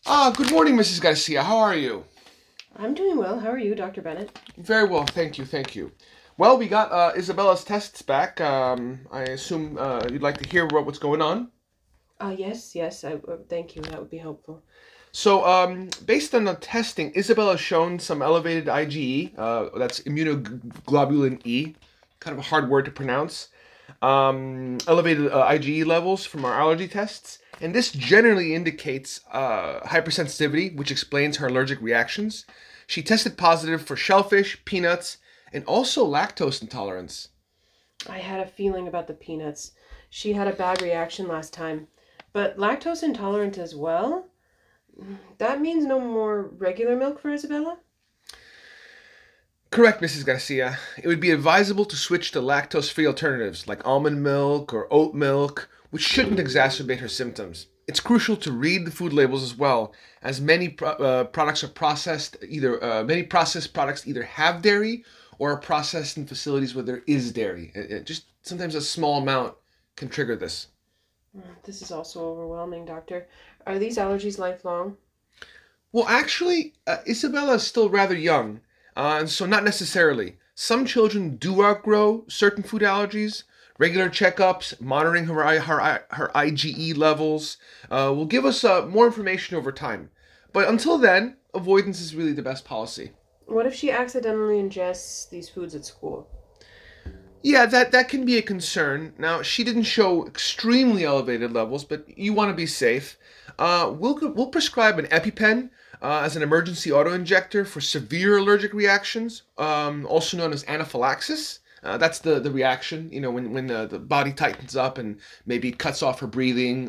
Good morning, Mrs. Garcia. How are you? I'm doing well. How are you, Dr. Bennett? Very well, thank you, thank you. Well, we got Isabella's tests back. I assume you'd like to hear what's going on. Yes. Thank you. That would be helpful. So, based on the testing, Isabella's shown some elevated IgE. That's immunoglobulin E, kind of a hard word to pronounce. Elevated IgE levels from our allergy tests, and this generally indicates hypersensitivity, which explains her allergic reactions. She tested positive for shellfish, peanuts, and also lactose intolerance. I had a feeling about the peanuts. She had a bad reaction last time. But lactose intolerant as well? That means no more regular milk for Isabella? Correct, Mrs. Garcia. It would be advisable to switch to lactose free alternatives like almond milk or oat milk, which shouldn't exacerbate her symptoms. It's crucial to read the food labels as well, as products are processed either many processed products either have dairy or are processed in facilities where there is dairy. Just sometimes a small amount can trigger this. This is also overwhelming, Doctor. Are these allergies lifelong? Well, actually, Isabella is still rather young, and so not necessarily. Some children do outgrow certain food allergies. Regular checkups, monitoring her IgE levels, will give us more information over time. But until then, avoidance is really the best policy. What if she accidentally ingests these foods at school? Yeah, that can be a concern. Now, she didn't show extremely elevated levels, but you want to be safe. We'll prescribe an EpiPen as an emergency autoinjector for severe allergic reactions, also known as anaphylaxis. That's the reaction, when the body tightens up and maybe cuts off her breathing.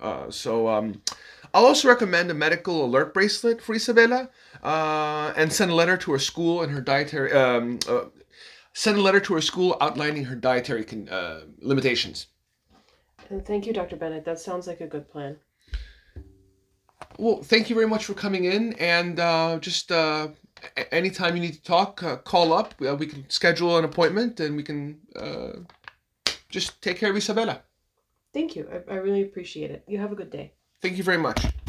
I'll also recommend a medical alert bracelet for Isabella, and send a letter to her school and her dietary send a letter to her school outlining her dietary limitations. Thank you, Dr. Bennett. That sounds like a good plan. Well, thank you very much for coming in, and just anytime you need to talk, call up. We can schedule an appointment, and we can just take care of Isabella. Thank you. I really appreciate it. You have a good day. Thank you very much.